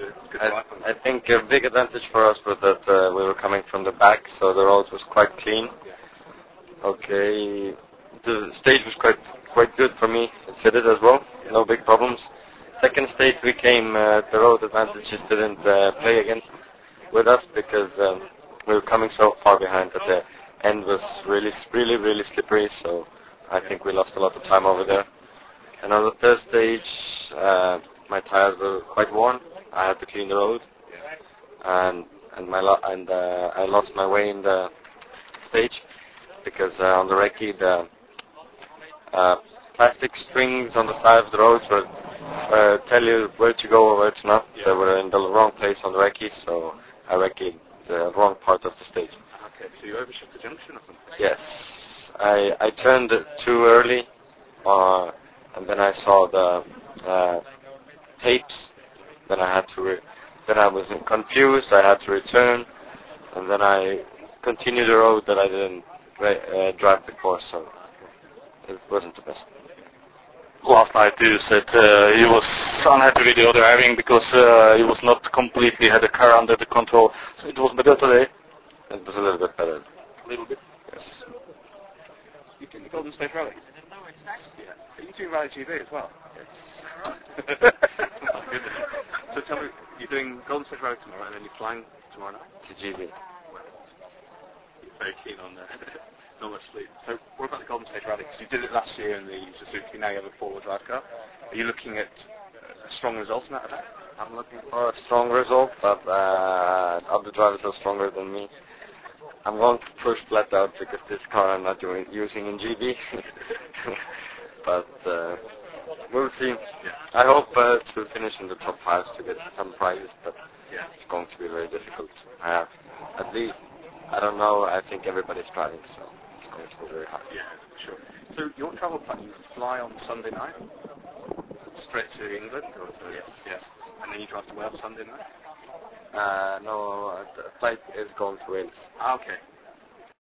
good drive. I think a big advantage for us was that we were coming from the back, so the road was quite clean. Okay, the stage was quite good for me. It fitted as well, no big problems. Second stage we came, the road advantages didn't play against with us because we were coming so far behind that the end was really slippery, so I think we lost a lot of time over there. And on the third stage, my tires were quite worn. I had to clean the road, and I lost my way in the stage because on the recce the plastic strings on the side of the road were tell you where to go or where to not. They were in the wrong place on the recce, so I recce'd the wrong part of the stage. Okay, so you overshot the junction or something? Yes, I turned too early, and then I saw the tapes. Then I had to. Then I was confused. I had to return, and then I continued the road that I didn't drive before, so it wasn't the best. Last night you said he was unhappy with your driving because he was not completely had the car under the control. So it was better today? It was a little bit better. A little bit? Yes. You doing the Golden State Rally? Yeah. Are you doing Rally GB as well? Yes. Oh, goodness. So tell me, you're doing Golden State Rally tomorrow and then you're flying tomorrow night? To GB. Well, you're very keen on not much sleep. So what about the Golden State Rally? Because you did it last year in the Suzuki, now you have a four-wheel drive car. Are you looking at strong results in that event? I'm looking for a strong result, but other drivers are stronger than me. I'm going to push flat out because this car I'm not using in GB. But we'll see. Yeah. I hope to finish in the top 5 to get some prizes, but it's going to be very difficult. At least, I don't know, I think everybody's driving, so it's going to be very hard. Yeah, sure. So your travel plan, you fly on Sunday night, straight to England? Or to, yes. And then you drive to Wales Sunday night? No, the flight is going to Wales. Ah, okay.